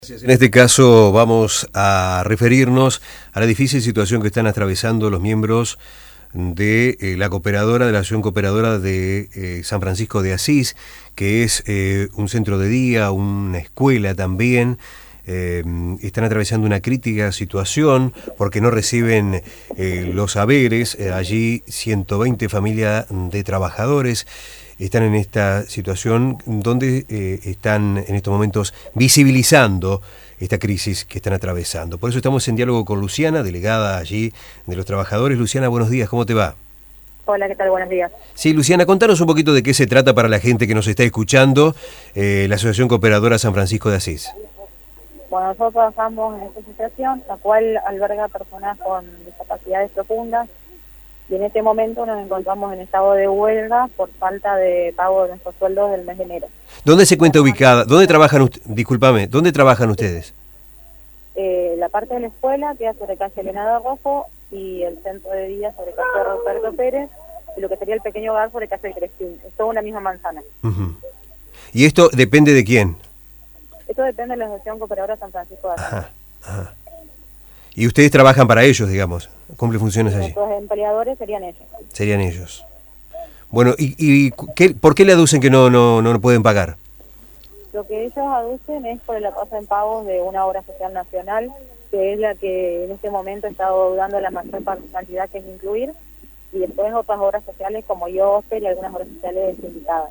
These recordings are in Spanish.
En este caso vamos a referirnos a la difícil situación que están atravesando los miembros de la cooperadora, de la Asociación Cooperadora de San Francisco de Asís, que es un centro de día, una escuela también. Están atravesando una crítica situación porque no reciben los haberes. Allí 120 familias de trabajadores están en esta situación donde están en estos momentos visibilizando esta crisis que están atravesando. Por eso estamos en diálogo con Luciana, delegada allí de los trabajadores. Luciana, buenos días, ¿cómo te va? Hola, ¿qué tal? Buenos días. Sí, Luciana, contanos un poquito de qué se trata para la gente que nos está escuchando, la Asociación Cooperadora San Francisco de Asís. Bueno, nosotros trabajamos en esta asociación, la cual alberga personas con discapacidades profundas, y en este momento nos encontramos en estado de huelga por falta de pago de nuestros sueldos del mes de enero. ¿Dónde se encuentra ubicada? ¿Dónde trabajan discúlpame, ¿dónde trabajan ustedes? La parte de la escuela queda sobre calle Elena de Rojo y el centro de día sobre calle Roberto Pérez, y lo que sería el pequeño hogar sobre calle Crestín. Es toda una misma manzana. ¿Y esto depende de quién? Esto depende de la Asociación Cooperadora San Francisco de Asís. Ajá. Y ustedes trabajan para ellos, digamos, cumplen funciones allí. Nuestros empleadores serían ellos. Serían ellos. Bueno, ¿y por qué le aducen que no pueden pagar? Lo que ellos aducen es por el atraso en pagos de una obra social nacional, que es la que en este momento está dando la mayor cantidad que es incluir, y después otras obras sociales como IOSPER y algunas obras sociales sindicadas.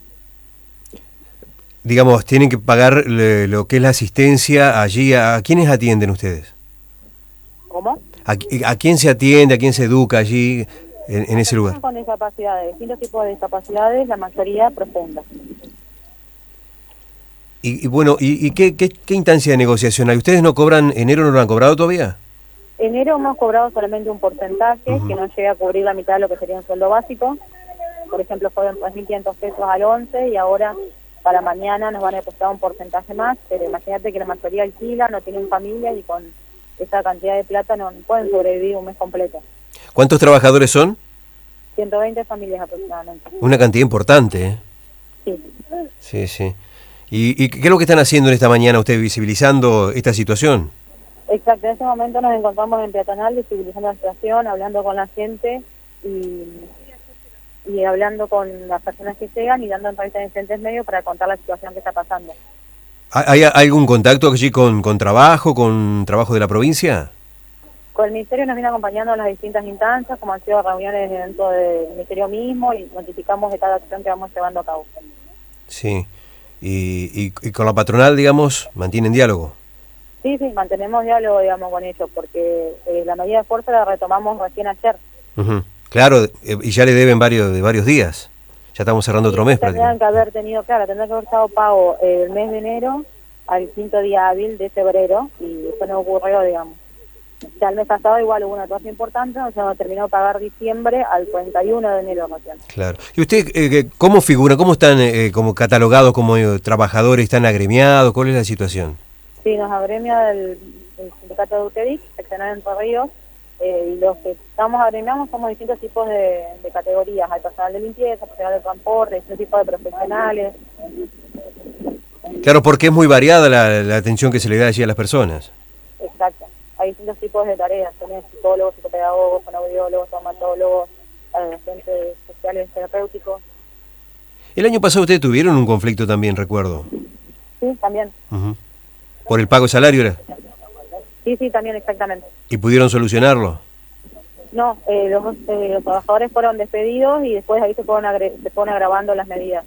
Digamos, tienen que pagar lo que es la asistencia allí. ¿A quiénes atienden ustedes? ¿Cómo? ¿A quién se atiende, a quién se educa allí, en ese lugar? Con discapacidades, distintos tipos de discapacidades, la mayoría profunda. Y bueno, ¿qué instancia de negociación hay? ¿Ustedes no cobran, enero no lo han cobrado todavía? Enero hemos cobrado solamente un porcentaje que no llega a cubrir la mitad de lo que sería un sueldo básico. Por ejemplo, fueron 3.500 pesos al 11 y ahora para mañana nos van a depositar un porcentaje más, pero imagínate que la mayoría alquila, no tienen familia y con esa cantidad de plata no pueden sobrevivir un mes completo. ¿Cuántos trabajadores son? 120 familias aproximadamente. Una cantidad importante, ¿eh? Sí. Sí. ¿Y qué es lo que están haciendo en esta mañana ustedes, visibilizando esta situación? Exacto, en este momento nos encontramos en peatonal visibilizando la situación, hablando con la gente y hablando con las personas que llegan y dando entrevistas en diferentes medios para contar la situación que está pasando. ¿Hay algún contacto allí con trabajo de la provincia? Con el Ministerio nos viene acompañando en las distintas instancias, como han sido reuniones dentro del Ministerio mismo, y notificamos de cada acción que vamos llevando a cabo. Sí. ¿Y con la patronal, digamos, mantienen diálogo? Sí, mantenemos diálogo, digamos, con ellos, porque la medida de fuerza la retomamos recién ayer. Claro, y ya le deben varios días. Ya estamos cerrando otro mes prácticamente. Tendrían que haber estado pago el mes de enero al 5º día hábil de febrero, y eso no ocurrió, digamos. Ya el mes pasado igual hubo una tasa importante, o sea, terminó de pagar diciembre al 31 de enero recién. Claro. ¿Y usted cómo figura, cómo están como catalogados como trabajadores, están agremiados? ¿Cuál es la situación? Sí, nos agremia el sindicato de UTEDIC, seccional Entre Ríos, y los que estamos agremiados somos distintos tipos de categorías. Hay personal de limpieza, personal de transporte, distintos tipos de profesionales. Claro, porque es muy variada la atención que se le da allí a las personas. Exacto. Hay distintos tipos de tareas, tenés psicólogos, psicopedagogos, fonoaudiólogos, traumatólogos, agentes sociales, terapéuticos. El año pasado ustedes tuvieron un conflicto también, recuerdo. Sí, también. ¿Por el pago de salario era? Sí, también, exactamente. ¿Y pudieron solucionarlo? No, los trabajadores fueron despedidos y después ahí se fueron agravando las medidas.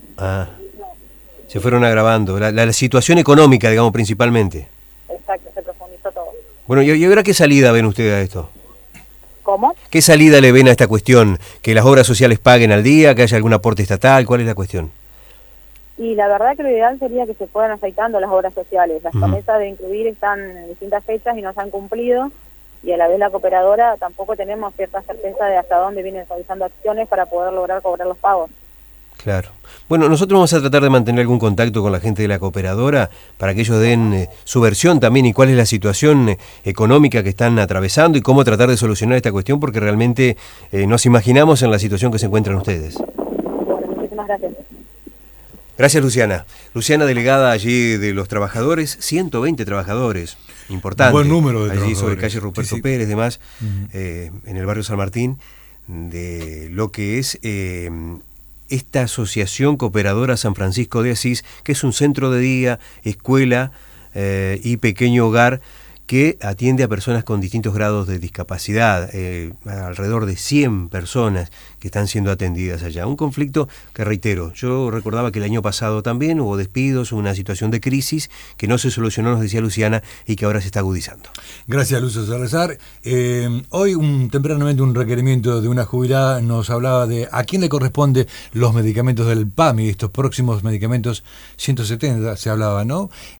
Se fueron agravando. La situación económica, digamos, principalmente. Exacto, se profundizó todo. Bueno, ¿y ahora qué salida ven ustedes a esto? ¿Cómo? ¿Qué salida le ven a esta cuestión? ¿Que las obras sociales paguen al día? ¿Que haya algún aporte estatal? ¿Cuál es la cuestión? Y la verdad que lo ideal sería que se fueran aceitando las obras sociales. Las promesas de incluir están en distintas fechas y no se han cumplido, y a la vez la cooperadora tampoco tenemos cierta certeza de hasta dónde vienen realizando acciones para poder lograr cobrar los pagos. Claro. Bueno, nosotros vamos a tratar de mantener algún contacto con la gente de la cooperadora para que ellos den su versión también y cuál es la situación económica que están atravesando y cómo tratar de solucionar esta cuestión, porque realmente nos imaginamos en la situación que se encuentran ustedes. Bueno, muchísimas gracias. Gracias, Luciana. Luciana, delegada allí de los trabajadores, 120 trabajadores, importante. Buen número de allí trabajadores. Sobre calle Ruperto Sí. Pérez, demás, en el barrio San Martín, de lo que es esta Asociación Cooperadora San Francisco de Asís, que es un centro de día, escuela y pequeño hogar que atiende a personas con distintos grados de discapacidad, alrededor de 100 personas que están siendo atendidas allá. Un conflicto que, reitero, yo recordaba que el año pasado también hubo despidos, una situación de crisis que no se solucionó, nos decía Luciana, y que ahora se está agudizando. Gracias, Lucio Salazar. Hoy tempranamente un requerimiento de una jubilada nos hablaba de a quién le corresponde los medicamentos del PAMI, estos próximos medicamentos 170 se hablaba, ¿no?